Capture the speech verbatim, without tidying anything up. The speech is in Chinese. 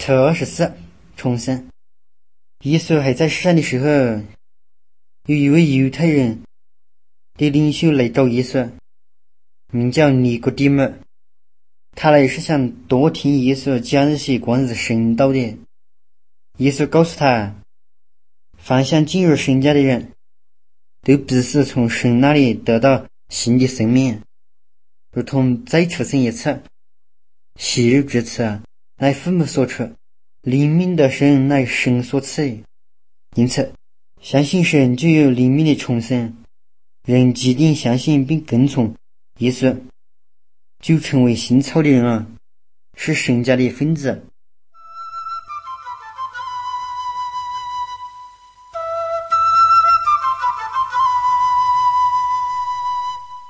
特二十四，重生。耶稣还在世上的时候，有一位犹太人的领袖来找耶稣，名叫尼哥底母。他来是想多听耶稣讲一些关于神道的。耶稣告诉他，凡想进入神家的人，都必须从神那里得到新的生命，如同再出生一次。昔日之赐乃父母所出，灵命的神乃神所赐。因此，相信神就有灵命的重生。人既定相信并跟从耶稣，就成为新造的人了，是神家的分子。